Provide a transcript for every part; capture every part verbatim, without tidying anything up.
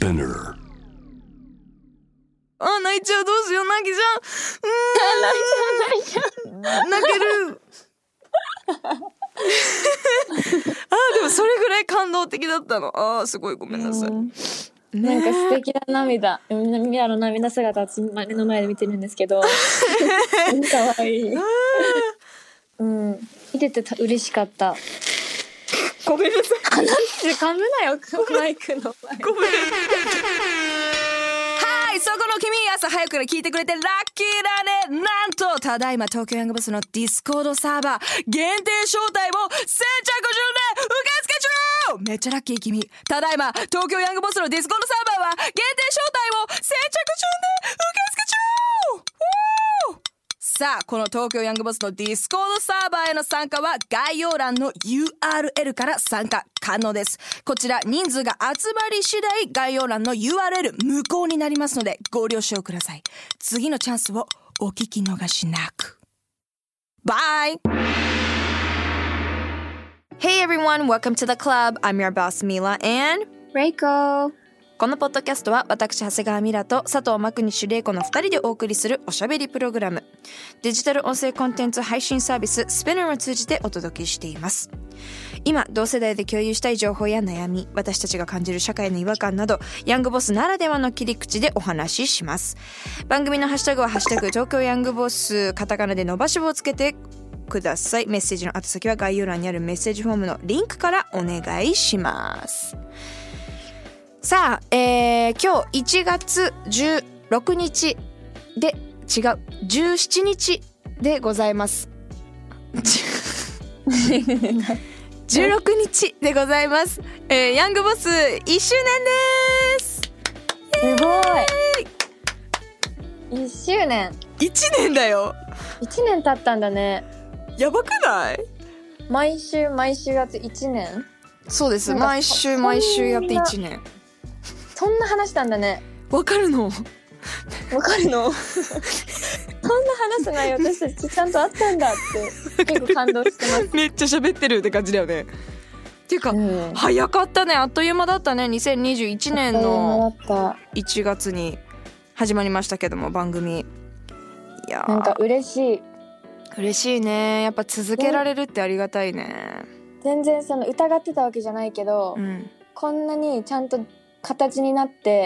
Spinner。 あ、泣いちゃう、どうしよう、泣きちゃう。うーん、泣いちゃう、泣いちゃう。泣ける。あ、でもそれぐらい感動的だったの。あー、すごいごめんなさい。 なんか素敵な涙。みんなミラの涙姿目の前で見てるんですけど、かわいい。うん、見てて嬉しかった。 ごめんなさい。 話して噛むなよ、マイクの前。 ごめん。はい、そこの君、朝早くから聞いてくれてラッキーだね。なんとただいま東京ヤングボスのディスコードサーバー限定招待を先着順で受付中。めっちゃラッキー君。ただいま東京ヤングボスのディスコードサーバーは限定招待を先着順で受付中。さあ、この東京ヤングボスのディスコードサーバーへの参加は概要欄の ユーアールエル から参加可能です。こちら人数が集まり次第概要欄の ユーアールエル 無効になりますのでご了承ください。次のチャンスをお聞き逃しなく。バイ。 Hey everyone, welcome to the club. I'm your boss Mila and Reiko。 このポッドキャストは私長谷川ミラと佐藤真国主玲子のふたりでお送りするおしゃべりプログラム。デジタル音声コンテンツ配信サービススピナーを通じてお届けしています。今同世代で共有したい情報や悩み、私たちが感じる社会の違和感などヤングボスならではの切り口でお話しします。番組のハッシュタグはハッシュタグ東京ヤングボス、カタカナで伸ばし棒をつけてください。メッセージの宛先は概要欄にあるメッセージフォームのリンクからお願いします。さあ、えー、今日いちがつじゅうろくにちで違うじゅうしちにちでございますじゅうろくにちでございます、えー、ヤングボスいっしゅうねんです。 すごい、いっしゅうねん。 いちねんだよ。 いちねん経ったんだね。 やばくない？ 毎週毎週やっていちねん。 そうです、毎週毎週やっていちねん。 そんな話したんだね。 わかるの？ わかるの？そんな話す内容私たちちゃんとあったんだって結構感動してます。 めっちゃ喋ってるって感じだよね。っていうか、うん、早かったね。あっという間だったね。にせんにじゅういちねんのいちがつに始まりましたけども、番組。いやなんか嬉しい。 嬉しいね。やっぱ続けられるってありがたいね。 全然その疑ってたわけじゃないけど、うん、こんなにちゃんと形になって、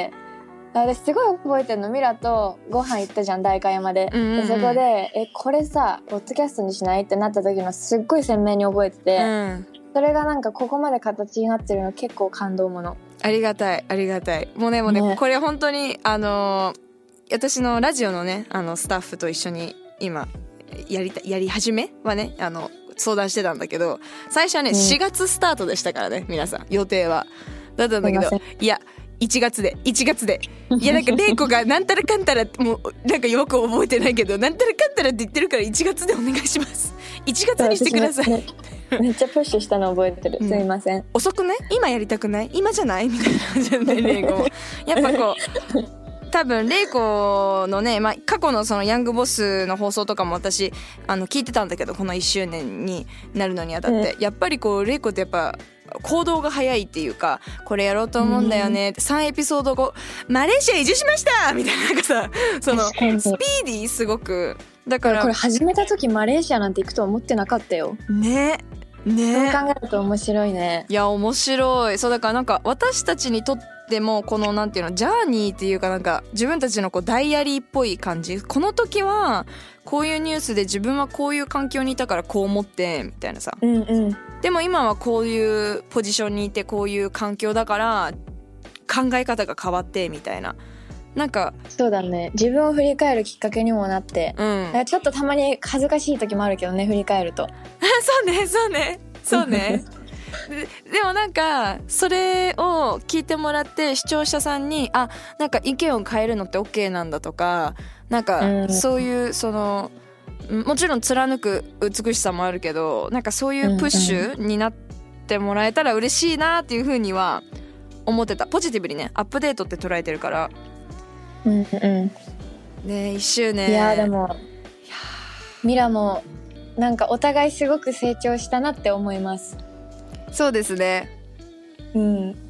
私すごい覚えてるの。ミラとご飯行ったじゃん、代官山で、うんうんうん、でそこでえこれさポッドキャストにしないってなった時のすっごい鮮明に覚えてて、うん、それがなんかここまで形になってるの結構感動もの。 ありがたいありがたい。もうねもうね、ねこれ本当にあのー、私のラジオのねあのスタッフと一緒に今やりたやり始めはねあの相談してたんだけど、最初はね、うん、しがつスタートでしたからね、皆さん予定はだったんだけど、いやいちがつでいちがつでいやなんかレイコがなんたらかんたらもうなんかよく覚えてないけどなんたらかんたらって言ってるからいちがつでお願いします。いちがつにしてください、ね、 めっちゃプッシュしたの覚えてる、うん、すいません。 遅くない？今やりたくない？今じゃない？みたいな感じでねレイコもやっぱこう多分レイコのね、まあ、過去のそのヤングボスの放送とかも私あの聞いてたんだけど、このいっしゅうねんになるのにあたって、うん、やっぱりこうレイコってやっぱ行動が早いっていうか、これやろうと思うんだよね、うん、さんエピソードごマレーシア移住しましたみたいな、なんかさそのスピーディーすごくだからこれ始めた時マレーシアなんて行くと思ってなかったよね。ね、 そう考えると面白いね。 いや面白い。そうだからなんか私たちにとってもこのなんていうのジャーニーっていうかなんか自分たちのこうダイアリーっぽい感じ。この時はこういうニュースで自分はこういう環境にいたからこう思ってみたいなさ、 うんうん、 でも今はこういうポジションにいてこういう環境だから考え方が変わってみたいな、なんかそうだね、自分を振り返るきっかけにもなって、うん、ちょっとたまに恥ずかしい時もあるけどね、振り返るとそうねそうねそうねで, でもなんかそれを聞いてもらって視聴者さんにあなんか意見を変えるのって OK なんだとか、なんかそういうそのもちろん貫く美しさもあるけど、なんかそういうプッシュになってもらえたら嬉しいなっていう風には思ってた。ポジティブにねアップデートって捉えてるから。 うんうんね、いっしゅうねん。 いやでもミラもなんかお互いすごく成長したなって思います。 そうですね。 うん、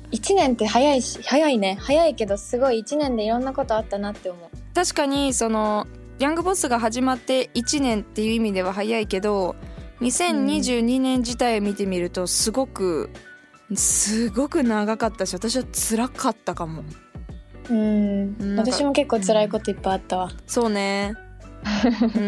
いちねんって早いし早いね早いけどすごいいちねんでいろんなことあったなって思う。 確かにそのヤングボスが始まっていちねんっていう意味では早いけどにせんにじゅうにねん自体を見てみるとすごくすごく長かったし私は辛かったかも。 うん私も結構辛いこといっぱいあったわ、うん、 そうね、うん、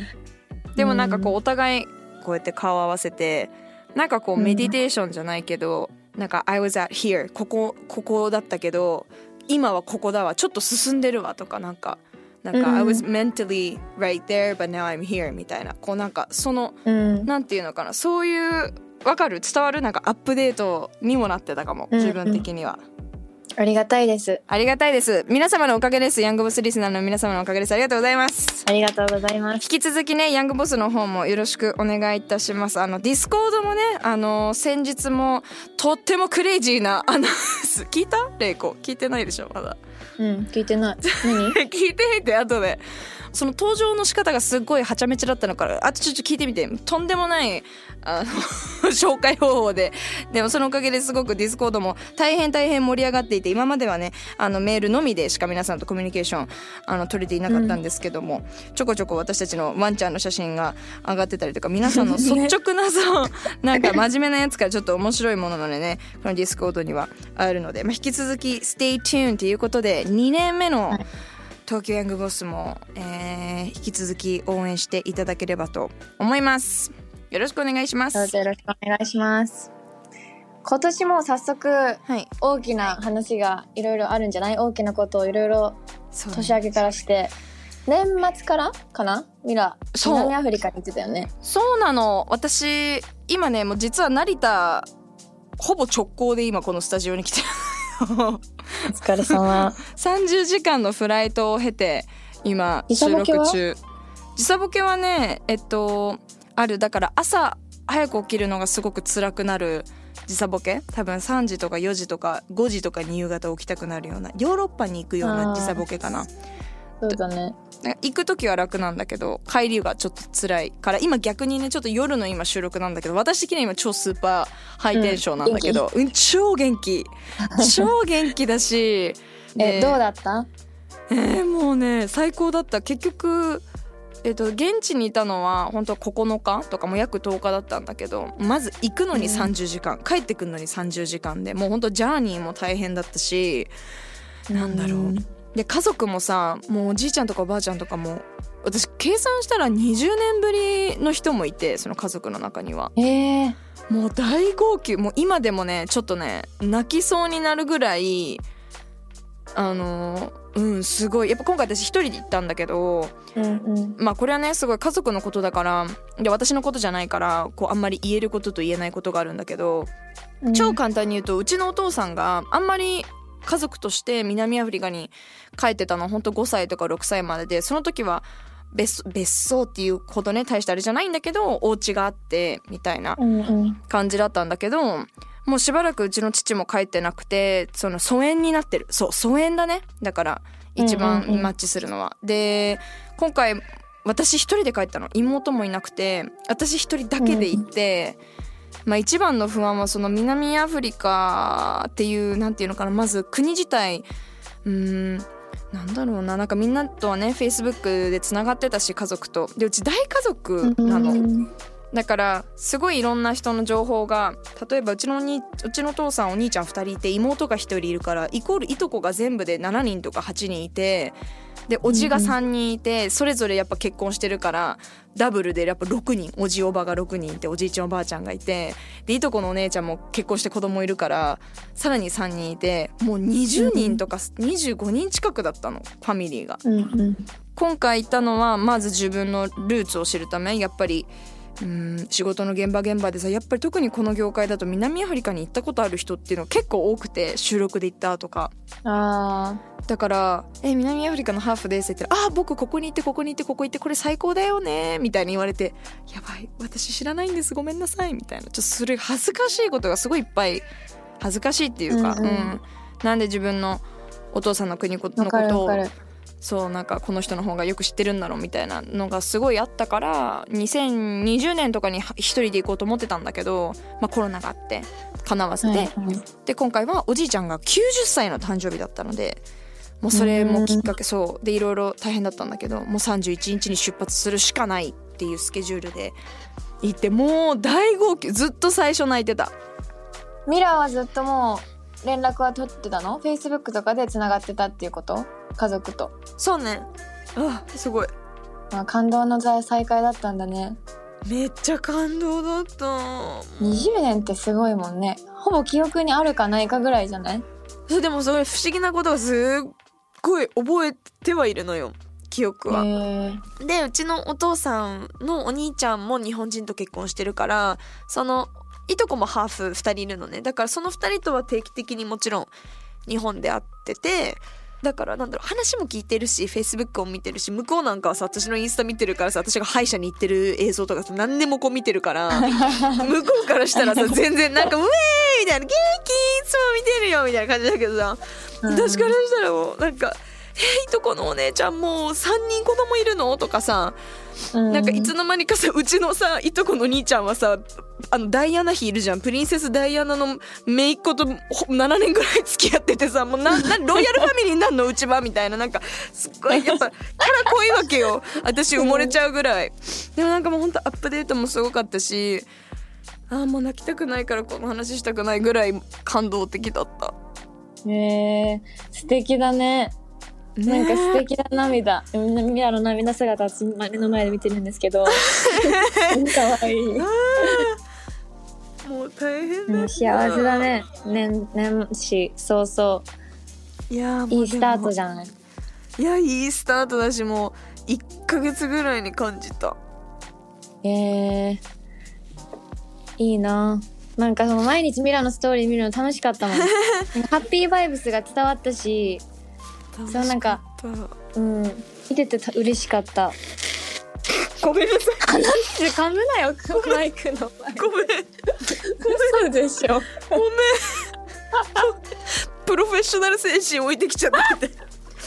でもなんかこうお互いこうやって顔合わせてなんかこうメディテーションじゃないけど、うん、なんか I was at here ここここだったけど今はここだわちょっと進んでるわとかなんかなんか、うん、I was mentally right there but now I'm here みたいなこうなんかその、うん、なんていうのかなそういうわかる伝わるなんかアップデートにもなってたかも、うん、自分的には。 ありがたいです。 ありがたいです。皆様のおかげです。ヤングボスリスナーの皆様のおかげです。ありがとうございます。 ありがとうございます。 引き続きねヤングボスの方もよろしくお願いいたします。あのディスコードもねあの先日もとってもクレイジーなアナウンス聞いた？レイコ聞いてないでしょまだ。 うん聞いてない。何？ 聞いてみて後で。その登場の仕方がすっごいはちゃめちゃだったのからあとちょっと聞いてみてとんでもないあの紹介方法ででもそのおかげですごくディスコードも大変大変盛り上がっていて今まではねあのメールのみでしか皆さんとコミュニケーションあの取れていなかったんですけども、うん、ちょこちょこ私たちのワンちゃんの写真が上がってたりとか皆さんの率直なそうなんか真面目なやつからちょっと面白いもののねこのディスコードにはあるので、まあ、引き続き Stay tuned ということでにねんめの、はい東京ヤングボスも、えー、引き続き応援していただければと思います。よろしくお願いします。 どうぞよろしくお願いします。今年も早速、はい、大きな話がいろいろあるんじゃない？大きなことをいろいろ年明けからして年末からかなミラ南アフリカに行ってたよね。 そうなの私今ねもう実は成田ほぼ直行で今このスタジオに来てるお疲れ様さんじゅうじかんのフライトを経て今収録中。時差ボケはねえっとあるだから朝早く起きるのがすごく辛くなる時差ボケ多分さんじとかよじとかごじとかに夕方起きたくなるようなヨーロッパに行くような時差ボケかな。 そうだね行く時は楽なんだけど帰りがちょっと辛いから今逆にねちょっと夜の今収録なんだけど私的には今超スーパーハイテンションなんだけど、うん、超元気超元気だしえどうだった？ えー、もうね最高だった。結局えっと現地にいたのは本当ここのかとかも約とおかだったんだけどまず行くのにさんじゅうじかん、うん、帰ってくるのにさんじゅうじかんでもう本当ジャーニーも大変だったし、うん、なんだろうで家族もさもうおじいちゃんとかおばあちゃんとかも私計算したらにじゅうねんぶりの人もいてその家族の中には、 えー、 もう大号泣もう今でもねちょっとね泣きそうになるぐらいあのうんすごいやっぱ今回私一人で行ったんだけど、うんうん、まあこれはねすごい家族のことだからで私のことじゃないからこうあんまり言えることと言えないことがあるんだけど、うん、超簡単に言うとうちのお父さんがあんまり家族として南アフリカに帰ってたのほんとごさいとかろくさいまででその時は 別, 別荘っていうほどね大したあれじゃないんだけどお家があってみたいな感じだったんだけど、うんうん、もうしばらくうちの父も帰ってなくてその疎遠になってるそう疎遠だねだから一番マッチするのは、うんうんうん、で今回私一人で帰ったの妹もいなくて私一人だけで行って、うんまあ、一番の不安はその南アフリカっていうなんていうのかなまず国自体うーんなんだろうななんかみんなとはね Facebook でつながってたし家族とでうち大家族なの、うん、だからすごいいろんな人の情報が例えばうちのにうちのお父さんお兄ちゃんふたりいて妹がひとりいるからイコールいとこが全部でしちにんとかはちにんいてでおじがさんにんいてそれぞれやっぱ結婚してるからダブルでやっぱろくにんおじおばがろくにんいておじいちゃんおばあちゃんがいてでいとこのお姉ちゃんも結婚して子供いるからさらにさんにんいてもうにじゅうにんとかにじゅうごにん近くだったのファミリーが、うんうん、今回行ったのはまず自分のルーツを知るためやっぱりうん仕事の現場現場でさやっぱり特にこの業界だと南アフリカに行ったことある人っていうの結構多くて収録で行ったとかあだからえ南アフリカのハーフですって言ったらあ僕ここに行ってここに行ってここ行ってこれ最高だよねみたいに言われてやばい私知らないんですごめんなさいみたいなちょっとそれ恥ずかしいことがすごいいっぱい恥ずかしいっていうか、うんうんうん、なんで自分のお父さんの国のことをそうなんかこの人の方がよく知ってるんだろうみたいなのがすごいあったからにせんにじゅうねんとかに一人で行こうと思ってたんだけど、まあ、コロナがあって叶わずで、はいはい、で今回はおじいちゃんがきゅうじゅっさいの誕生日だったのでもうそれもきっかけそうでいろいろ大変だったんだけどもうさんじゅういちにちに出発するしかないっていうスケジュールで行ってもう大号泣ずっと最初泣いてた。 ミラはずっともう連絡は取ってたの？ Facebook とかでつながってたっていうこと？家族と。 そうね。あすごい、 まあ、感動の再会だったんだね。 めっちゃ感動だった。 にじゅうねんってすごいもんね。ほぼ記憶にあるかないかぐらいじゃない？ それでもそれ不思議なことがすっごい覚えてはいるのよ記憶は。でうちのお父さんのお兄ちゃんも日本人と結婚してるからそのいとこもハーフふたりいるのね。だからそのふたりとは定期的にもちろん日本で会っててだからなんだろう話も聞いてるし Facebook を見てるし向こうなんかはさ私のインスタ見てるからさ私が歯医者に行ってる映像とかさ何でもこう見てるから向こうからしたらさ全然なんかウェーイみたいな元気いつも見てるよみたいな感じだけどさ私からしたらもうなんかえいとこのお姉ちゃんもうさんにん子供いるのとかさなんかいつの間にかさうちのさいとこの兄ちゃんはさあのダイアナ妃いるじゃんプリンセスダイアナの姪っ子とななねんぐらい付き合っててさもうななロイヤルファミリーになんのうちはみたいななんかすっごいやっぱキャラ濃いわけよ私埋もれちゃうぐらいでもなんかもうほんとアップデートもすごかったしあーもう泣きたくないからこの話したくないぐらい感動的だった。 へー素敵だね。なんか素敵な涙みんなミラの涙姿を目の前で見てるんですけどかわいいもう大変だった。 幸せだね。年年始早々 いやいいスタートじゃない。 いやいいスタートだしもういっかげつぐらいに感じた。 えー、いいな。なんかその毎日ミラのストーリー見るの楽しかったもんハッピーバイブスが伝わったしそうなんかうん見ててた嬉しかった。 ごめんなさい噛むなよマイクの前ごめんそうでしょごめんプロフェッショナル精神置いてきちゃってて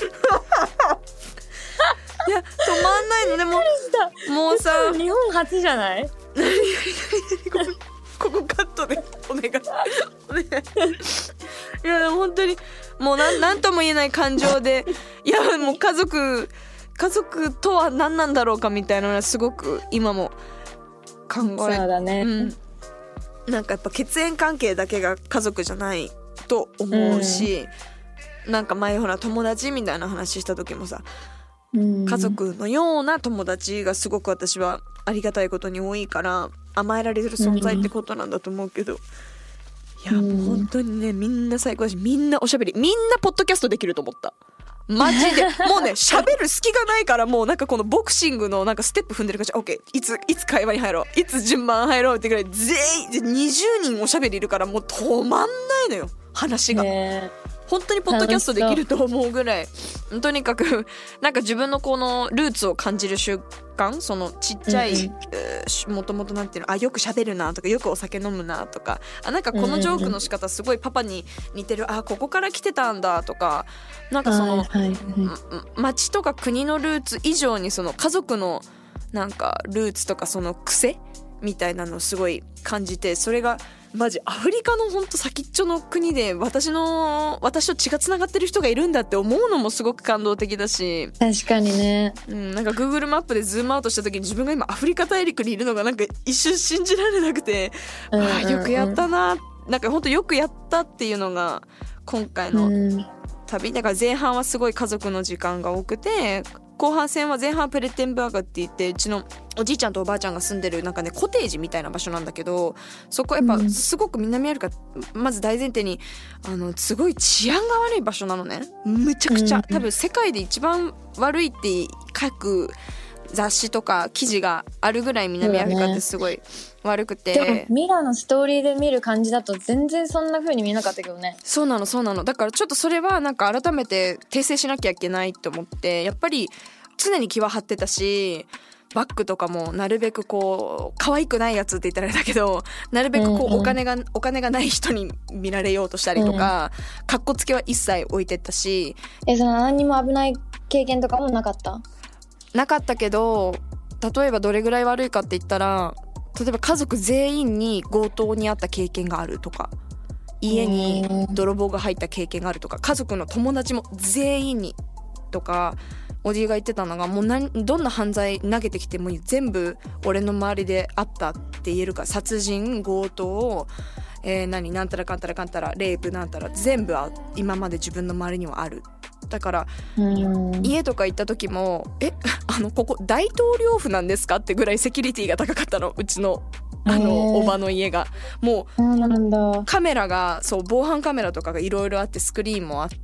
いや止まんないのでももうさ日本初じゃない？ 何何何何ここカットでお願いお願いいやでも本当にもうなんなんとも言えない感情でいやもう家族家族とは何なんだろうかみたいなのはすごく今も考えそうだね、うん、 なんかやっぱ血縁関係だけが家族じゃないと思うし、うん、なんか前ほら友達みたいな話した時もさ、うん、家族のような友達がすごく私はありがたいことに多いから甘えられる存在ってことなんだと思うけど、うん、いやもう本当にねみんな最高だしみんなおしゃべりみんなポッドキャストできると思ったマジでもうね喋る隙がないからもうなんかこのボクシングのなんかステップ踏んでる感じ OK いついつ会話に入ろういつ順番入ろうってぐらい全員にじゅうにんおしゃべりいるからもう止まんないのよ話が、ね、本当にポッドキャストできると思うぐらいとにかくなんか自分のこのルーツを感じる瞬間そのちっちゃい、うん、もともとなんていうのあよく喋るなとかよくお酒飲むなとかあなんかこのジョークの仕方すごいパパに似てるあここから来てたんだとかなんかその、はいはいはい、町とか国のルーツ以上にその家族のなんかルーツとかその癖みたいなのをすごい感じてそれがマジアフリカのほんと先っちょの国で私の私と血がつながってる人がいるんだって思うのもすごく感動的だし確かにね、 うん、なんか Google マップでズームアウトした時に自分が今アフリカ大陸にいるのがなんか一瞬信じられなくて、うんうんうん、あよくやったななんかほんとよくやったっていうのが今回の旅、うん、だから前半はすごい家族の時間が多くて後半戦は前半プレッテンバーガーって言ってうちのおじいちゃんとおばあちゃんが住んでるなんかねコテージみたいな場所なんだけどそこやっぱすごく南アフリカ、うん、まず大前提にあのすごい治安が悪い場所なのねむちゃくちゃ、うん、多分世界で一番悪いって書く雑誌とか記事があるぐらい南アフリカってすごい悪くて、 でもミラのストーリーで見る感じだと全然そんな風に見えなかったけどね。 そうなのそうなのだからちょっとそれはなんか改めて訂正しなきゃいけないと思ってやっぱり常に気は張ってたしバッグとかもなるべくこう可愛くないやつって言ったらあれだけどなるべくこうお金が、うんうん、お金がない人に見られようとしたりとか、うん、かっこつけは一切置いてったしえその何にも危ない経験とかもなかった？ なかったけど、例えばどれぐらい悪いかって言ったら、例えば家族全員に強盗に遭った経験があるとか、家に泥棒が入った経験があるとか、家族の友達も全員にとか、おじいが言ってたのが、もう何どんな犯罪投げてきても全部俺の周りであったって言えるから、殺人、強盗、えー、何なんたらかんたらかんたらレイプなんたら全部は今まで自分の周りにはある。だから家とか行った時も、えあのここ大統領府なんですかってぐらいセキュリティが高かったの、うちのあのおばの家が。もうカメラが、そう防犯カメラとかがいろいろあって、スクリーンもあって、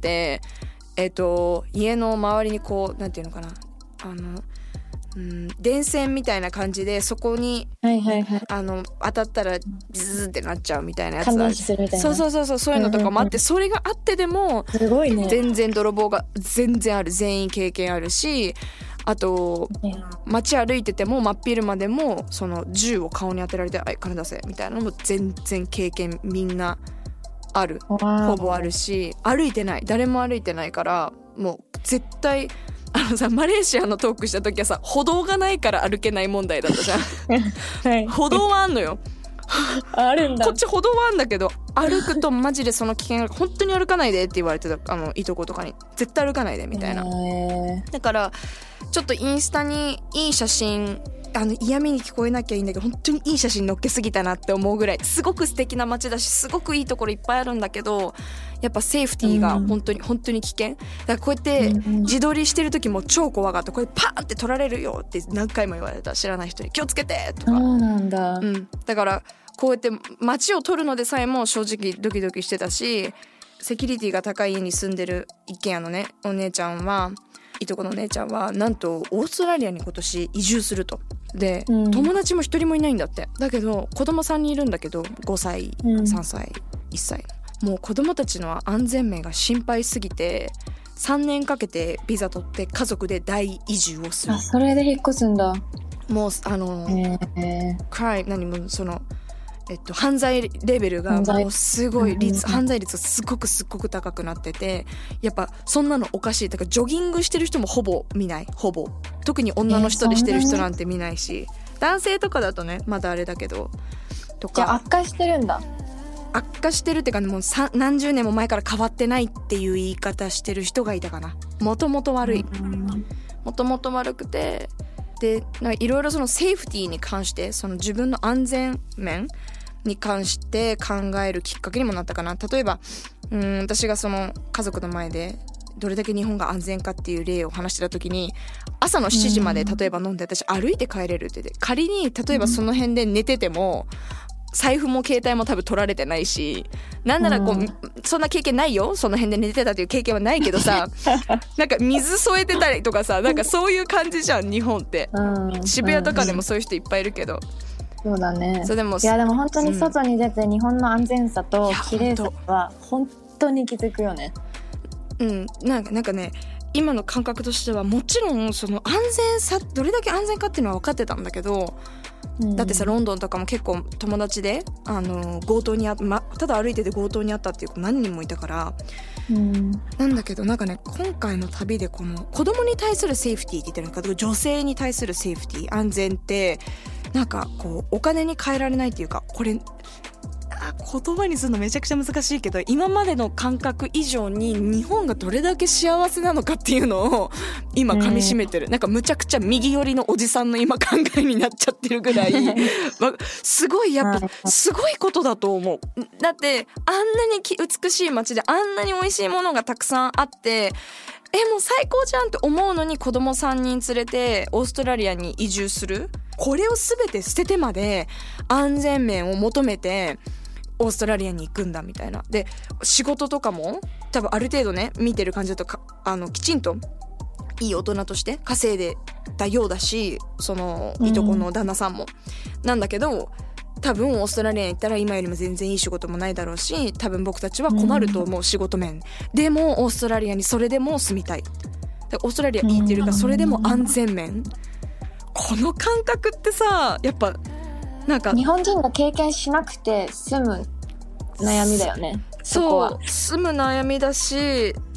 えっと家の周りにこうなんていうのかな、あのうん、電線みたいな感じで、そこに、はいはいはい、あの当たったらズーってなっちゃうみたいなやつある。そうそうそうそう、そういうのとかもあって、それがあってでもすごいね、全然泥棒が全然ある、全員経験あるし、あと街歩いてても真っ昼間でもその銃を顔に当てられて、はい金出せみたいなのも全然経験みんなある、ほぼあるし、歩いてない、誰も歩いてないから、もう絶対あのさ、マレーシアのトークした時はさ、歩道がないから歩けない問題だったじゃん、はい、歩道はあんのよあるんだ。こっち歩道はあんだけど、歩くとマジでその危険が、本当に歩かないでって言われてた、あのいとことかに、絶対歩かないでみたいな。だからちょっとインスタにいい写真、あの嫌味に聞こえなきゃいいんだけど、本当にいい写真載っけすぎたなって思うぐらい、すごく素敵な街だし、すごくいいところいっぱいあるんだけど、やっぱセーフティーが本当に、うん、本当に危険だから、こうやって自撮りしてる時も超怖かった。これパーンって撮られるよって何回も言われた、知らない人に。気をつけてとか。 そうなんだ、 うん、だからこうやって街を撮るのでさえも正直ドキドキしてたし、セキュリティが高い家に住んでる一軒家のねお姉ちゃんは、いとこの姉ちゃんはなんとオーストラリアに今年移住すると。で、うん、友達も一人もいないんだって。だけど子供さんにんいるんだけど、ごさい、うん、さんさい、いっさい、もう子供たちの安全面が心配すぎて、さんねんかけてビザ取って家族で大移住をする。 あ、それで引っ越すんだ。 もうあのクライム、何もそのえっと、犯罪レベルがもうすごい率、犯罪率がすごくすごく高くなってて、やっぱそんなのおかしい。だからジョギングしてる人もほぼ見ない、ほぼ。特に女の人でしてる人なんて見ないし、えー、男性とかだとねまだあれだけどとか。 じゃあ悪化してるんだ。 悪化してるっていうか、もうさ何十年も前から変わってないっていう言い方してる人がいたかな。もともと悪い、もともと悪くて、でいろいろそのセーフティーに関して、その自分の安全面に関して考えるきっかけにもなったかな。例えばうーん私がその家族の前でどれだけ日本が安全かっていう例を話してた時に、朝のしちじまで例えば飲んで、私歩いて帰れるって言って、仮に例えばその辺で寝てても財布も携帯も多分取られてないし、なんならこう、うん、そんな経験ないよ、その辺で寝てたっていう経験はないけどさなんか水添えてたりとかさ、なんかそういう感じじゃん日本って、うん、渋谷とかでもそういう人いっぱいいるけど、 そうだね。 そうでもいやでも本当に外に出て日本の安全さと綺麗さは本当に気づくよね。 うん、なんかなんかね、今の感覚としてはもちろんその安全さ、どれだけ安全かっていうのは分かってたんだけど、うん、だってさロンドンとかも結構友達であの強盗にあ、ま、ただ歩いてて強盗にあったっていう子何人もいたから、うん、なんだけどなんかね、今回の旅でこの子供に対するセーフティーって言ってるのか、女性に対するセーフティー、安全ってなんかこうお金に換えられないっていうか、これ言葉にするのめちゃくちゃ難しいけど、今までの感覚以上に日本がどれだけ幸せなのかっていうのを今噛み締めてる。なんかむちゃくちゃ右寄りのおじさんの今考えになっちゃってるぐらいすごい、やっぱすごいことだと思う。だってあんなに美しい街であんなに美味しいものがたくさんあって、えもう最高じゃんって思うのに、子供さんにん連れてオーストラリアに移住する、これを全て捨ててまで安全面を求めてオーストラリアに行くんだみたいな。で仕事とかも多分ある程度ね見てる感じだとか、あのきちんといい大人として稼いでたようだし、そのいとこの旦那さんも、うん、なんだけど多分オーストラリアに行ったら今よりも全然いい仕事もないだろうし、多分僕たちは困ると思う、うん、仕事面でもオーストラリアにそれでも住みたい。でオーストラリアいいっていうか、それでも安全面、この感覚ってさ、やっぱなんか日本人が経験しなくて済む悩みだよね。 そう、住む悩みだし、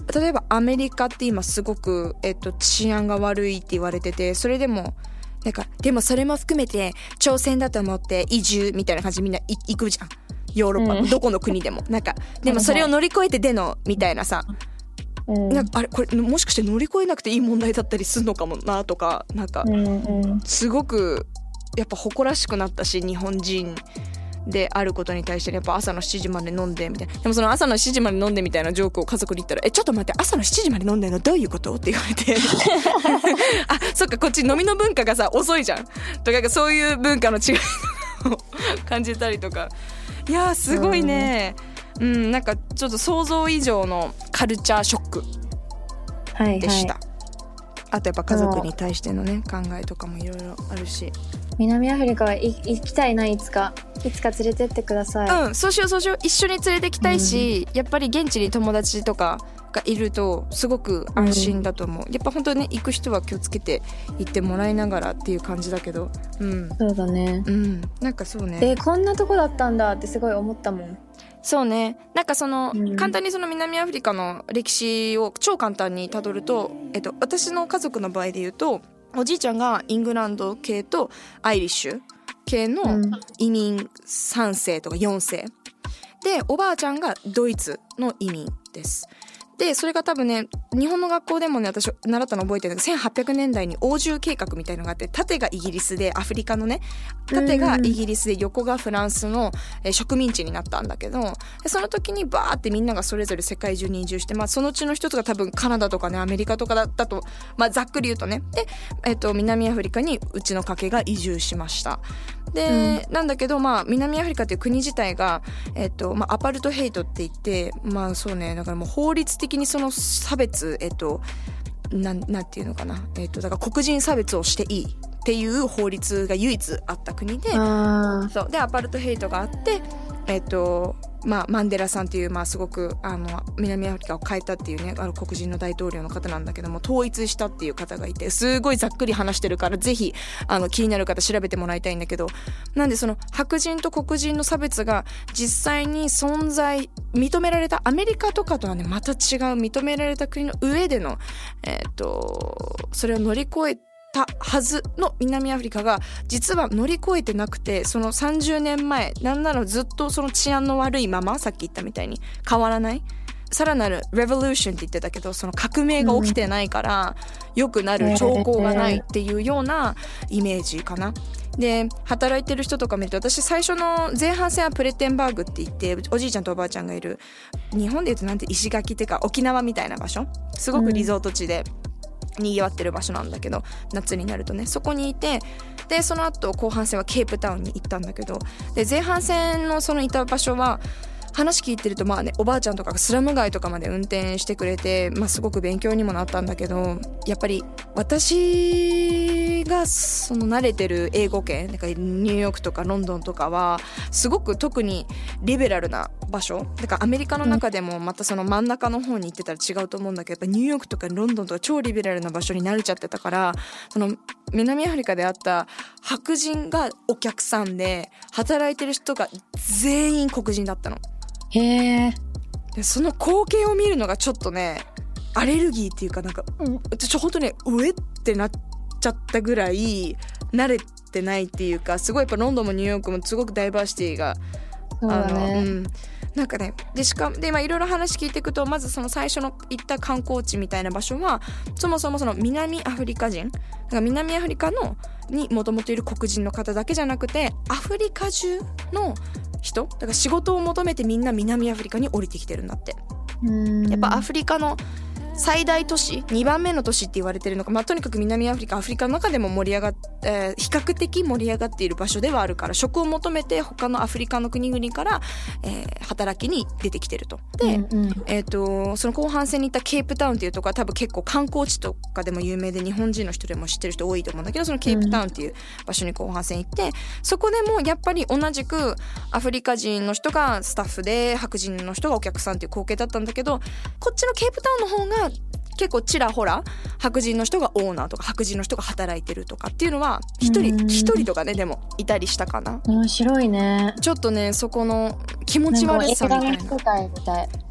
例えばアメリカって今すごく、えっと、治安が悪いって言われてて、それでもなんかでもそれも含めて挑戦だと思って移住みたいな感じでみんな行くじゃん、ヨーロッパのどこの国でも、うん、なんかでもそれを乗り越えてでのみたいなさ、うん、なんかあれこれもしかして乗り越えなくていい問題だったりするのかもなとか、なんかすごくやっぱ誇らしくなったし、日本人であることに対してやっぱ朝のしちじまで飲んでみたいな。でもその朝のしちじまで飲んでみたいなジョークを家族に言ったら、えちょっと待って、朝のしちじまで飲んでるのどういうことって言われてあ、そっかこっち飲みの文化がさ遅いじゃんとか、そういう文化の違いを感じたりとか、いやーすごいね、うん、うん、なんかちょっと想像以上のカルチャーショックでした、はいはい。あとやっぱ家族に対してのね考えとかもいろいろあるし、 南アフリカは行きたいな、いつかいつか連れてってください。 うん、そうしようそうしよう、一緒に連れてきたいし、うん、やっぱり現地に友達とかがいるとすごく安心だと思う、うん、やっぱ本当にね行く人は気をつけて行ってもらいながらっていう感じだけど、うん、 そうだね、 うん、なんかそうね、 えこんなとこだったんだってすごい思ったもん。 そうね、なんかその、うん、簡単にその南アフリカの歴史を超簡単にたどると、えっと、私の家族の場合で言うと、おじいちゃんがイングランド系とアイリッシュ系の移民さんせいとかよんせいで、おばあちゃんがドイツの移民です。でそれが多分ね、日本の学校でもね私習ったの覚えてるんだけど、せんはっぴゃくねんだいに欧州計画みたいのがあって、縦がイギリスでアフリカのね、縦がイギリスで横がフランスの植民地になったんだけど、でその時にバーってみんながそれぞれ世界中に移住して、まあ、そのうちの一つが多分カナダとかねアメリカとかだったと、まあ、ざっくり言うとね、で、えっと、南アフリカにうちの家系が移住しました。で、うん、なんだけど、まあ、南アフリカという国自体が、えっとまあ、アパルトヘイトって言って、まあそうね、だからもう法律的にその差別、えっと、なん、なんていうのかな、えっと、だから黒人差別をしていいっていう法律が唯一あった国で、そうでアパルトヘイトがあって、えっとまあ、マンデラさんっていう、まあ、すごくあの南アフリカを変えたっていうね、あの黒人の大統領の方なんだけども、統一したっていう方がいて、すごいざっくり話してるからぜひあの気になる方調べてもらいたいんだけど、なんでその白人と黒人の差別が実際に存在認められた、アメリカとかとはねまた違う認められた国の上での、えー、とそれを乗り越えたはずの南アフリカが実は乗り越えてなくて、そのさんじゅうねんまえ、なんならずっとその治安の悪いまま、さっき言ったみたいに変わらない、さらなるレボリューションって言ってたけど、その革命が起きてないから良くなる兆候がないっていうようなイメージかな。で働いてる人とか見ると、私最初の前半戦はプレテンバーグって言って、おじいちゃんとおばあちゃんがいる、日本で言うとなんて石垣っていうか沖縄みたいな場所、すごくリゾート地で、うんにぎわってる場所なんだけど、夏になるとねそこにいて、でその後後半戦はケープタウンに行ったんだけど、で前半戦のそのいた場所は話聞いてると、まあね、おばあちゃんとかがスラム街とかまで運転してくれて、まあ、すごく勉強にもなったんだけど、やっぱり私がその慣れてる英語圏、なんかニューヨークとかロンドンとかはすごく特にリベラルな場所だから、アメリカの中でもまたその真ん中の方に行ってたら違うと思うんだけど、やっぱニューヨークとかロンドンとか超リベラルな場所に慣れちゃってたから、その南アフリカであった白人がお客さんで働いてる人が全員黒人だったの。 へー。 でその光景を見るのがちょっとねアレルギーっていうか、なんかちょ本当ねうえってなっちゃったぐらい慣れてないっていうか、すごいやっぱロンドンもニューヨークもすごくダイバーシティがそうだね、 あの、うん、なんかね、でしかもで今いろいろ話聞いていくと、まずその最初の行った観光地みたいな場所はそもそもその南アフリカ人だから南アフリカのにもともといる黒人の方だけじゃなくて、アフリカ中の人だから仕事を求めてみんな南アフリカに降りてきてるんだって。 うーん、 やっぱアフリカの最大都市にばんめの都市って言われてるのか、まあ、とにかく南アフリカアフリカの中でも盛り上がっ、えー、比較的盛り上がっている場所ではあるから、職を求めて他のアフリカの国々から、えー、働きに出てきてると。で、 うんうん、 えーと、その後半戦に行ったケープタウンっていうところは多分結構観光地とかでも有名で、日本人の人でも知ってる人多いと思うんだけど、そのケープタウンっていう場所に後半戦行って、うん、そこでもやっぱり同じくアフリカ人の人がスタッフで白人の人がお客さんっていう光景だったんだけど、こっちのケープタウンの方が結構ちらほら白人の人がオーナーとか白人の人が働いてるとかっていうのは一人一人とかねでもいたりしたかな。 面白いね。 ちょっとねそこの気持ち悪さみたいな。 映画の世界みたい。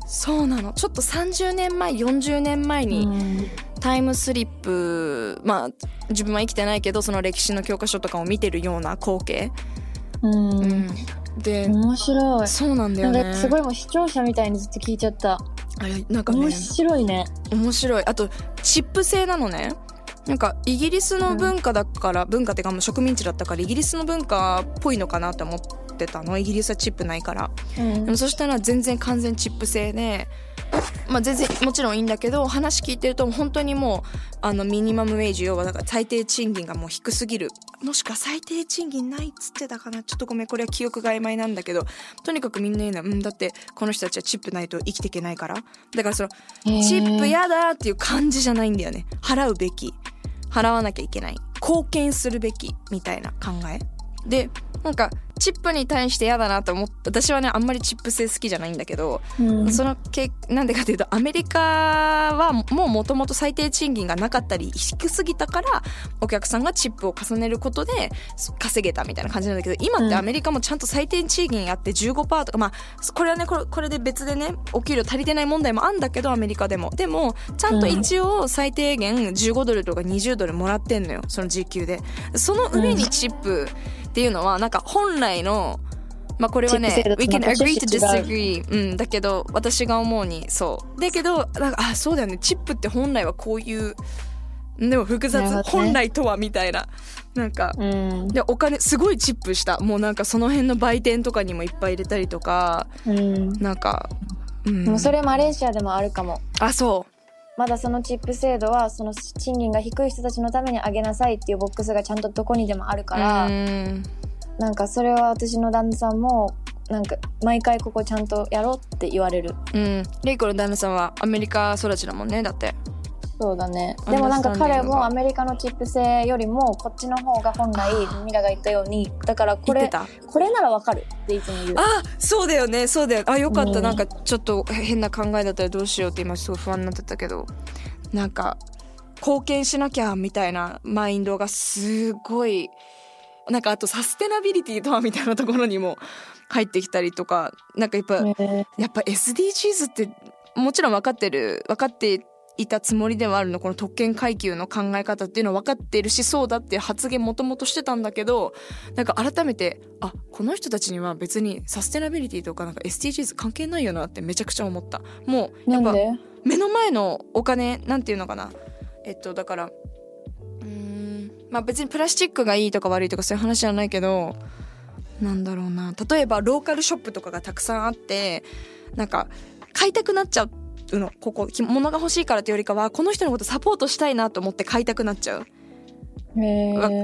そうなの。ちょっとさんじゅうねんまえよんじゅうねんまえにタイムスリップ、まあ自分は生きてないけどその歴史の教科書とかを見てるような光景、 うん、うん、 で面白い。 そうなんだよね。 すごいもう視聴者みたいにずっと聞いちゃった。 あれなんかね、 面白いね。 面白い。あとチップ制なのね。なんかイギリスの文化だから、うん、文化っていうかもう植民地だったからイギリスの文化っぽいのかなって思ってたの。イギリスはチップないから、うん、でもそしたら全然完全チップ制で、まあ、全然もちろんいいんだけど話聞いてると本当にもうあのミニマムウェイジ要はだから最低賃金がもう低すぎる、もしくは最低賃金ないっつってたかな、ちょっとごめんこれは記憶が曖昧なんだけど、とにかくみんな言うのは、うん、だってこの人たちはチップないと生きていけないから、だからそのチップやだっていう感じじゃないんだよね。払うべき、払わなきゃいけない、貢献するべきみたいな考えで、なんかチップに対して嫌だなと思って、私はねあんまりチップ制好きじゃないんだけど、うん、そのけなんでかというとアメリカはもうもともと最低賃金がなかったり低すぎたからお客さんがチップを重ねることで稼げたみたいな感じなんだけど、今ってアメリカもちゃんと最低賃金やって じゅうごパーセント とか、まあこれはねこれ、これで別でねお給料足りてない問題もあるんだけどアメリカでもでもちゃんと一応最低限じゅうごドルとかにじゅうドルもらってんのよ、その時給で。その上にチップっていうのはなんか本来のまあこれはね we can agree to disagree、うん、だけど私が思うにそうだけどなんかあそうだよね、チップって本来はこういうでも複雑、ね、本来とはみたいななんか、うん、でお金すごいチップしたもうなんかその辺の売店とかにもいっぱい入れたりとか、うん、なんか、 うん、でもそれマレーシアでもあるかも。 あそうまだそのチップ制度はその賃金が低い人たちのために上げなさいっていうボックスがちゃんとどこにでもあるから、うんなんかそれは私の旦那さんもなんか毎回ここちゃんとやろうって言われる。 うんレイコの旦那さんはアメリカ育ちだもんね。だってそうだね。でもなんか彼もアメリカのチップ制よりもこっちの方が本来ミラが言ったようにだからこれこれならわかるっていつも言う。 あそうだよねそうだよ。あよかった、うん、なんかちょっと変な考えだったらどうしようって今すごい不安になってたけど、なんか貢献しなきゃみたいなマインドがすごいなんかあとサステナビリティとはみたいなところにも入ってきたりとか、なんかやっぱ、ね、やっぱ エスディージーズ ってもちろん分かってる分かっていたつもりではあるの、この特権階級の考え方っていうのは分かってるしそうだっていう発言もともとしてたんだけど、なんか改めてあこの人たちには別にサステナビリティとかなんか エスディージーズ 関係ないよなってめちゃくちゃ思った。もうやっぱ目の前のお金なんていうのかなえっとだからうーんまあ別にプラスチックがいいとか悪いとかそういう話じゃないけど、なんだろうな例えばローカルショップとかがたくさんあってなんか買いたくなっちゃうの、ここ物が欲しいからというよりかはこの人のことサポートしたいなと思って買いたくなっちゃう。 へわ、うん、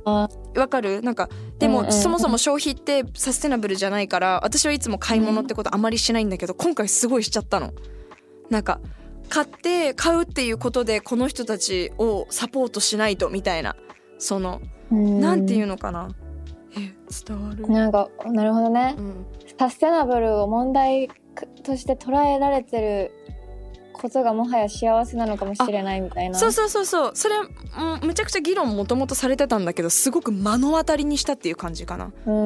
わかるなんかでも、うんうん、そもそも消費ってサステナブルじゃないから私はいつも買い物ってことあまりしないんだけど、うん、今回すごいしちゃったの。なんか買って買うっていうことでこの人たちをサポートしないとみたいなその、うん、なんていうのかなえ伝わるなんかなるほどね、うん、サステナブルを問題として捉えられてることがもはや幸せなのかもしれないみたいな。 そうそうそうそうそれもめちゃくちゃ議論もともとされてたんだけどすごく目の当たりにしたっていう感じかな、うん、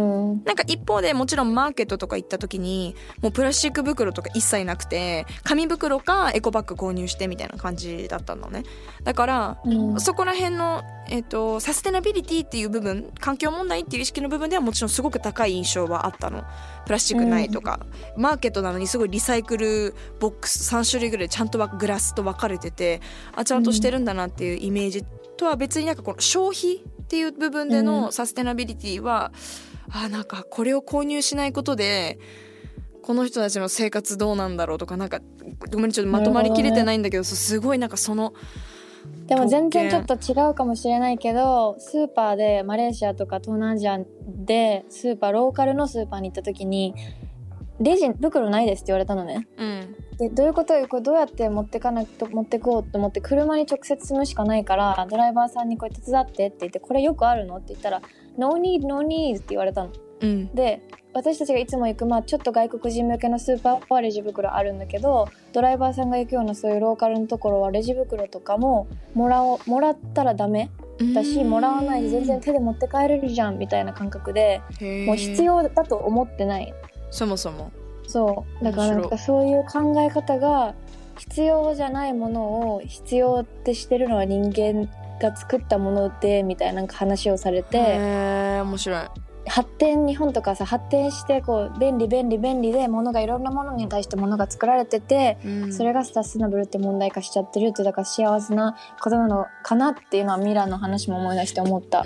なんか一方でもちろんマーケットとか行った時にもうプラスチック袋とか一切なくて紙袋かエコバッグ購入してみたいな感じだったのね。だから、うん、そこら辺の、えーと、サステナビリティっていう部分環境問題っていう意識の部分ではもちろんすごく高い印象はあったの。プラスチックないとか、うん、マーケットなのにすごいリサイクルボックスさん種類ぐらいちゃんとグラスと分かれててあちゃんとしてるんだなっていうイメージとは別になんかこの消費っていう部分でのサステナビリティは、うん、あなんかこれを購入しないことでこの人たちの生活どうなんだろうとかなんかごめんちょっとまとまりきれてないんだけどすごいなんかそのでも全然ちょっと違うかもしれないけどスーパーでマレーシアとか東南アジアでスーパーローカルのスーパーに行った時にレジ袋ないですって言われたのね、うん、でどういうことこれどうやって持ってかなく持ってこうと思って車に直接積むしかないからドライバーさんにこれ手伝ってって言ってこれよくあるのって言ったら No need no need って言われたの、うん、で私たちがいつも行く、まあ、ちょっと外国人向けのスーパーはレジ袋あるんだけどドライバーさんが行くようなそういうローカルのところはレジ袋とかももらおもらったらダメだしもらわないで全然手で持って帰れるじゃんみたいな感覚でもう必要だと思ってないそもそもそうだからなんかそういう考え方が必要じゃないものを必要ってしてるのは人間が作ったものでみたいななんか話をされて、 へー面白い。 発展日本とかさ発展してこう便利便利便利で物がいろんなものに対して物が作られてて、うん、それがサステナブルって問題化しちゃってるって、だから幸せなことなのかなっていうのはミラの話も思い出して思った、 うん、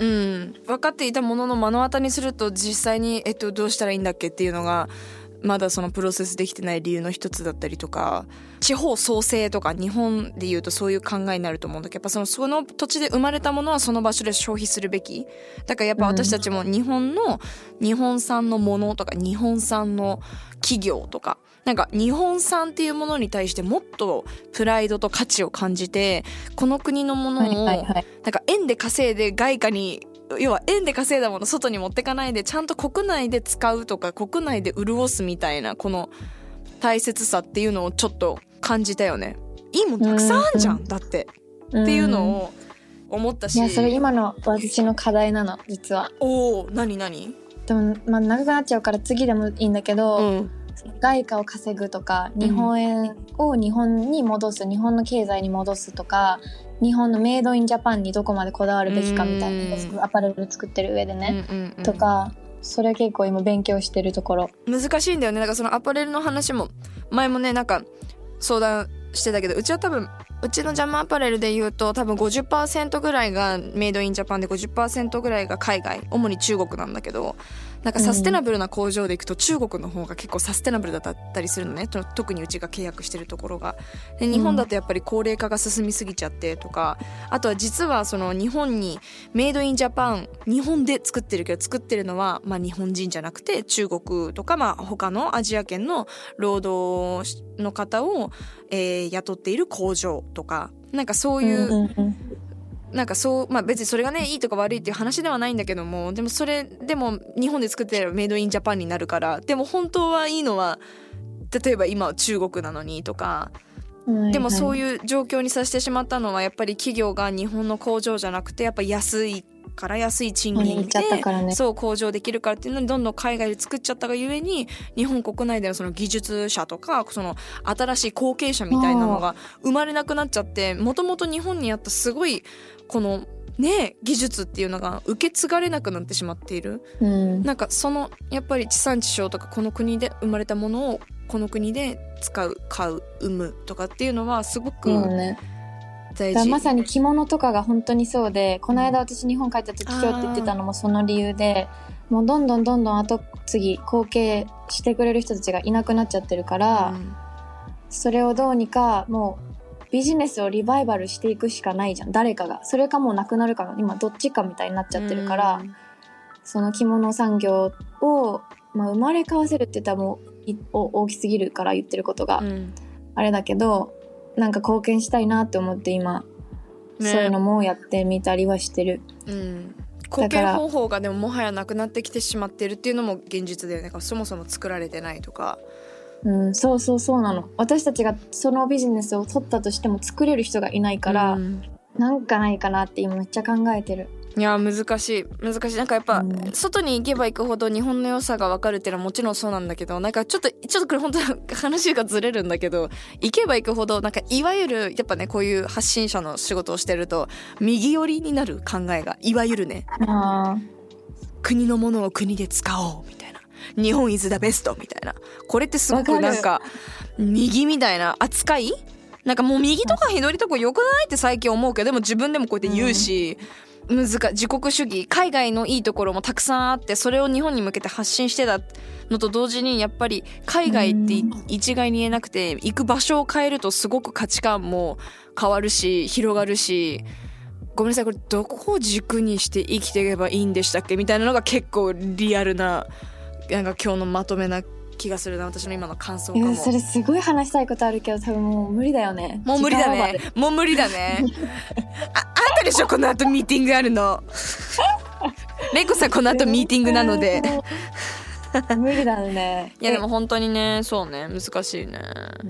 分かっていたものの目の当たりにすると実際に、えっと、どうしたらいいんだっけっていうのがまだそのプロセスできてない理由の一つだったりとか、地方創生とか日本でいうとそういう考えになると思うんだけど、やっぱそのその土地で生まれたものはその場所で消費するべきだから、やっぱ私たちも日本の日本産のものとか日本産の企業とかなんか日本産っていうものに対してもっとプライドと価値を感じて、この国のものをなんか円で稼いで外貨に、要は円で稼いだもの外に持ってかないでちゃんと国内で使うとか国内で潤すみたいなこの大切さっていうのをちょっと感じたよね。いいもんたくさんあんじゃんだってっていうのを思ったし、 いやそれ今の私の課題なの実は。 おー何何でも、まあ、長くなっちゃうから次でもいいんだけど、うん、外貨を稼ぐとか日本円を日本に戻す、うん、日本の経済に戻すとか日本のメイドインジャパンにどこまでこだわるべきかみたいな、アパレル作ってる上でね、うんうんうん、とかそれ結構今勉強してるところ。 難しいんだよね。なんかそのアパレルの話も前もねなんか相談してたけど、うちは多分うちのジャムアパレルで言うと多分 ごじゅっパーセント ぐらいがメイドインジャパンで ごじゅっパーセント ぐらいが海外、主に中国なんだけど、なんかサステナブルな工場で行くと中国の方が結構サステナブルだったりするのね、特にうちが契約してるところが。で日本だとやっぱり高齢化が進みすぎちゃってとか、あとは実はその日本にメイドインジャパン日本で作ってるけど作ってるのはまあ日本人じゃなくて中国とかまあ他のアジア圏の労働の方を、えー、雇っている工場とか、なんかそういう、うんうんうん、なんかそう、まあ別にそれがねいいとか悪いっていう話ではないんだけども、でもそれでも日本で作ってればメイドインジャパンになるから、でも本当はいいのは例えば今は中国なのにとか、でもそういう状況にさせてしまったのはやっぱり企業が日本の工場じゃなくてやっぱり安いから安い賃金で、ね、そう工場できるからっていうのにどんどん海外で作っちゃったがゆえに日本国内でのその技術者とかその新しい後継者みたいなのが生まれなくなっちゃって、もともと日本にあったすごいこのね技術っていうのが受け継がれなくなってしまっている、うん、なんかそのやっぱり地産地消とかこの国で生まれたものをこの国で使う買う生むとかっていうのはすごく大事、 だまさに着物とかが本当にそうで、この間私日本帰った時今日って言ってたのもその理由で、もうどんどんどんどん後継ぎ後継してくれる人たちがいなくなっちゃってるから、うん、それをどうにかもうビジネスをリバイバルしていくしかないじゃん、誰かが。それかもうなくなるか今どっちかみたいになっちゃってるから、うん、その着物産業を、まあ、生まれ変わせるって言ったらもう大きすぎるから言ってることが、うん、あれだけどなんか貢献したいなって思って今、ね、そういうのもやってみたりはしてる、 うん、貢献方法がでももはやなくなってきてしまってるっていうのも現実で、ね、そもそも作られてないとか、 うん、そうそうそうなの。私たちがそのビジネスを取ったとしても作れる人がいないから、うん、なんかないかなって今めっちゃ考えてる。 いや難しい難しい。なんかやっぱ、うん、外に行けば行くほど日本の良さが分かるっていうのはもちろんそうなんだけど、なんかちょっとちょっとこれ本当話がずれるんだけど、行けば行くほどなんかいわゆるやっぱねこういう発信者の仕事をしてると右寄りになる考えがいわゆるね、あ国のものを国で使おうみたいな、日本 is the best みたいな、これってすごくなんか右みたいな扱い、なんかもう右とか左とか良くないって最近思うけど、でも自分でもこうやって言うし、うん、難自国主義、海外のいいところもたくさんあってそれを日本に向けて発信してたのと同時に、やっぱり海外って一概に言えなくて、行く場所を変えるとすごく価値観も変わるし広がるし、ごめんなさいこれどこを軸にして生きていけばいいんでしたっけみたいなのが結構リアルななんか今日のまとめな気がするな、私の今の感想かも。 それすごい話したいことあるけど多分もう無理だよね。 もう無理だねもう無理だねあ, あんたでしょこの後ミーティングあるのレイコさんこの後ミーティングなので無理だね。 いやでも本当にねそうね難しいね、うん、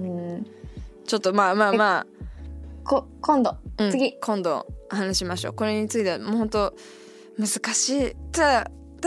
ちょっとまあまあまあこ今度、うん、次今度話しましょう。これについてはもう本当難しい。ただただ い,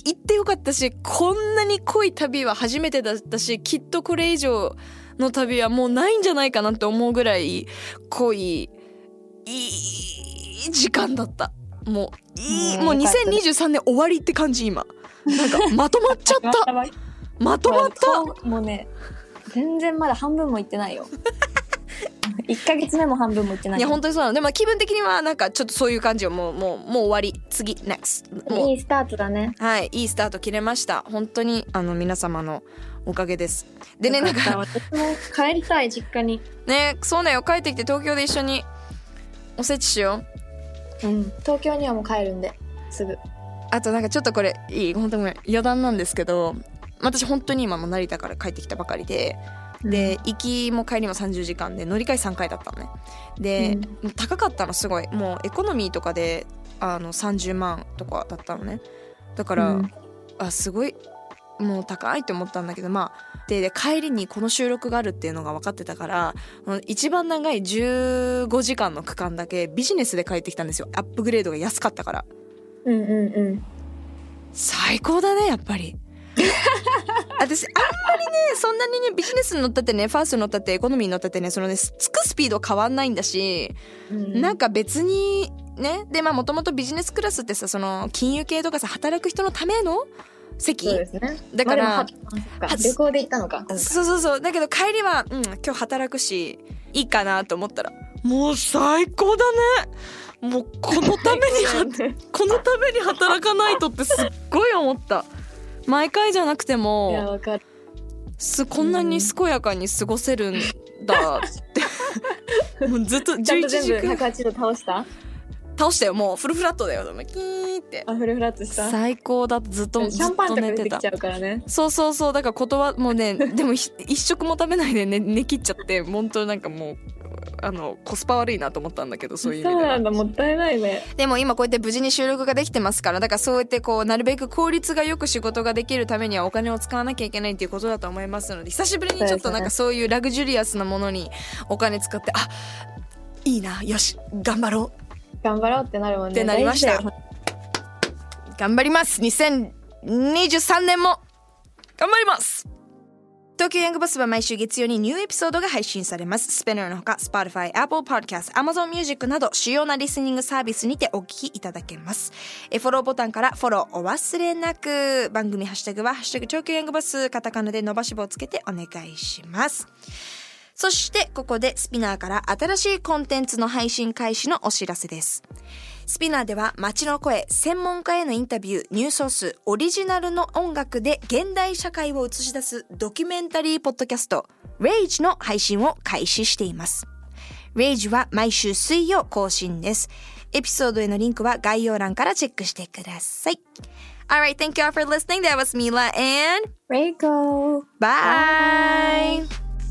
行ってよかったし、こんなに濃い旅は初めてだったし、きっとこれ以上の旅はもうないんじゃないかなって思うぐらい濃いいい時間だった。もういい、もうにせんにじゅうさんねん終わりって感じ。今なんかまとまっちゃったまとまったもうね、全然まだ半分もいってないよいっかげつめも半分もいってない。 いや本当にそうなの。でも気分的にはなんかちょっとそういう感じよ。もうもうもう終わり、次 next。 いいスタートだね。 はい、いいスタート切れました。本当にあの皆様のおかげです。でね、なんか私も帰りたい、実家に。 ね、そうだよ、帰ってきて東京で一緒におせちしよう。うん、東京にはもう帰るんですぐ。 あとなんかちょっとこれいい、本当ごめん、余談なんですけど、私本当に今も成田から帰ってきたばかりで、で、行きも帰りもさんじゅうじかんで乗り換えさんかいだったのね。で、うん、高かったのすごい。もうエコノミーとかであのさんじゅうまんとかだったのね。だから、うん、あすごいもう高いって思ったんだけど、まあ で, で帰りにこの収録があるっていうのが分かってたから、一番長いじゅうごじかんの区間だけビジネスで帰ってきたんですよ。アップグレードが安かったから。 うんうんうん。 最高だね、やっぱり私あんまりね、そんなにね、ビジネスに乗ったってね、ファーストに乗ったってエコノミーに乗ったってね、そのね、着くスピード変わんないんだし、うん、なんか別にね、でまあもともとビジネスクラスってさ、その金融系とかさ、働く人のための席、 そうですね、 だから、まあ、旅行で行ったのか。 そうそうそう。だけど帰りは、うん、今日働くしいいかなと思ったら、もう最高だね。もうこのためにこのために働かないとってすっごい思った。毎回じゃなくても、 いやわかる、 すこんなに健やかに過ごせるんだってもうずっとじゅういちじかんちゃんと全部ひゃくはちど倒した倒したよ。もうフルフラットだよ。キーって。 あ、フルフラットした。 最高だ。ずっとシャンパンとか出てきちゃうからね。 そうそうそう。だから断もうねでも一食も食べないで 寝, 寝切っちゃって、本当なんかもうあのコスパ悪いなと思ったんだけど、そういう意味では。 そうなんだ、もったいないね。 でも今こうやって無事に収録ができてますから、だからそうやってこうなるべく効率がよく仕事ができるためにはお金を使わなきゃいけないっていうことだと思いますので、久しぶりにちょっとなんかそういうラグジュリアスなものにお金使って、あ、いいな、よし頑張ろう頑張ろうってなるもんね。 ってなりました。頑張ります。にせんにじゅうさんねんも頑張ります。東京ヤングバスは毎週月曜にニューエピソードが配信されます。スペナーのほか Spotify、Apple Podcast、Amazon Music など主要なリスニングサービスにてお聞きいただけます。えフォローボタンからフォローお忘れなく。番組ハッシュタグはハッシュタグ東京ヤングバス、カタカナで伸ばし棒をつけてお願いします。そしてここでスピナーから新しいコンテンツの配信開始のお知らせです。スピナーでは街の声、専門家へのインタビュー、ニュースソース、オリジナルの音楽で現代社会を映し出すドキュメンタリーポッドキャスト Rage の配信を開始しています。 Rage は毎週水曜更新です。エピソードへのリンクは概要欄からチェックしてください。 Alright, thank you all for listening. That was Mila and Reiko. Bye, Bye.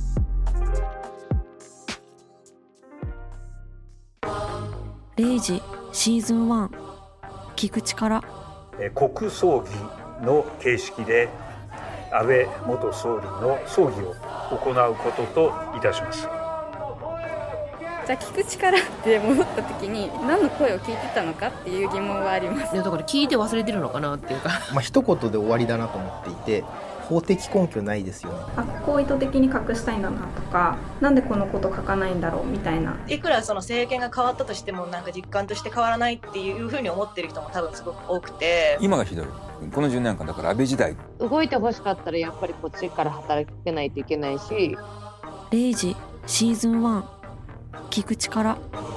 レイジシーズンワン聞く力。 国葬儀の形式で安倍元総理の葬儀を行うことといたします。 じゃあ聞く力って戻った時に何の声を聞いてたのかっていう疑問はあります。 いやだから聞いて忘れてるのかなっていうかまあ一言で終わりだなと思っていて、法的根拠ないですよね。 あ、ここ意図的に隠したいんだなとか、なんでこのこと書かないんだろうみたいな。 いくらその政権が変わったとしてもなんか実感として変わらないっていうふうに思ってる人も多分すごく多くて、 今がひどい。このじゅうねんかんだから安倍時代動いてほしかったらやっぱりこっちから働けないといけないし。 レイジシーズンワン聞く力。